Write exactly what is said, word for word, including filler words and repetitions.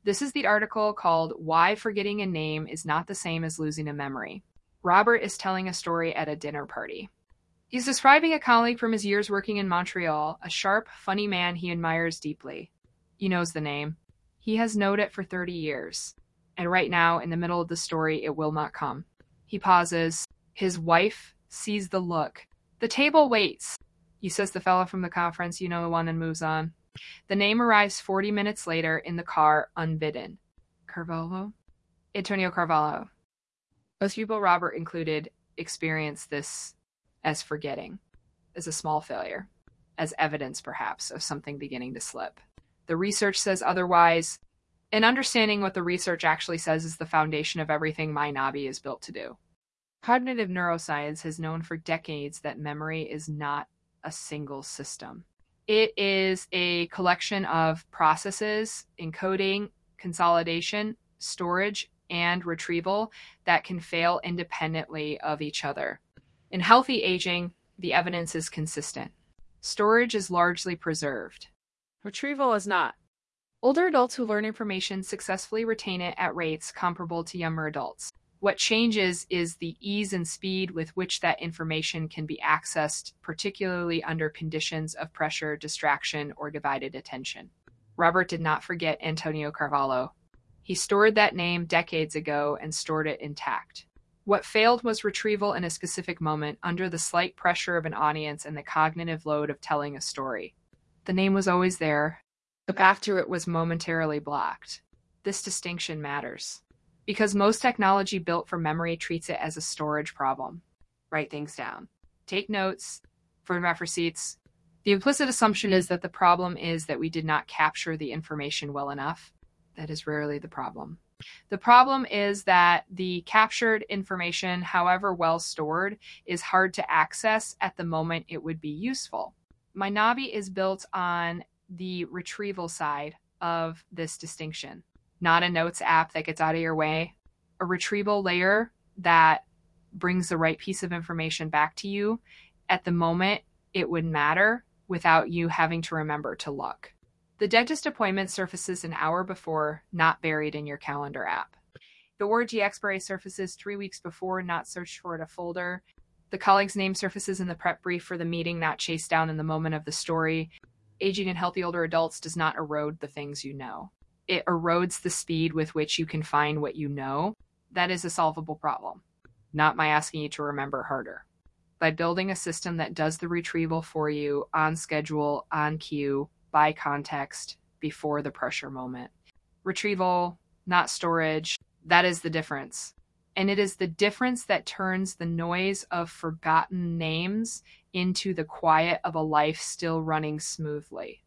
This is the article called Why Forgetting a Name is Not the Same as Losing a Memory. Robert is telling a story at a dinner party. He's describing a colleague from his years working in Montreal, a sharp, funny man he admires deeply. He knows the name. He has known it for thirty years. And right now, in the middle of the story, it will not come. He pauses. His wife sees the look. The table waits. He says the fellow from the conference, you know the one, and moves on. The name arrives forty minutes later in the car, unbidden. Carvalho? Antonio Carvalho. Most people, Robert included, experience this as forgetting, as a small failure, as evidence, perhaps, of something beginning to slip. The research says otherwise, and understanding what the research actually says is the foundation of everything MyNavi is built to do. Cognitive neuroscience has known for decades that memory is not a single system. It is a collection of processes, encoding, consolidation, storage, and retrieval that can fail independently of each other. In healthy aging, the evidence is consistent. Storage is largely preserved. Retrieval is not. Older adults who learn information successfully retain it at rates comparable to younger adults. What changes is the ease and speed with which that information can be accessed, particularly under conditions of pressure, distraction, or divided attention. Robert did not forget Antonio Carvalho. He stored that name decades ago and stored it intact. What failed was retrieval in a specific moment under the slight pressure of an audience and the cognitive load of telling a story. The name was always there. The path to it was momentarily blocked. This distinction matters, because most technology built for memory treats it as a storage problem. Write things down. Take notes. Photograph receipts. The implicit assumption is that the problem is that we did not capture the information well enough. That is rarely the problem. The problem is that the captured information, however well stored, is hard to access at the moment it would be useful. MyNavi is built on the retrieval side of this distinction, not a notes app that gets out of your way. A retrieval layer that brings the right piece of information back to you at the moment it would matter without you having to remember to look. The dentist appointment surfaces an hour before, not buried in your calendar app. The word G expiry surfaces three weeks before, not searched for in a folder. The colleague's name surfaces in the prep brief for the meeting, not chased down in the moment of the story. Aging in healthy older adults does not erode the things you know. It erodes the speed with which you can find what you know. That is a solvable problem, not my asking you to remember harder. By building a system that does the retrieval for you on schedule, on cue, by context, before the pressure moment. Retrieval, not storage, that is the difference. And it is the difference that turns the noise of forgotten names into the quiet of a life still running smoothly.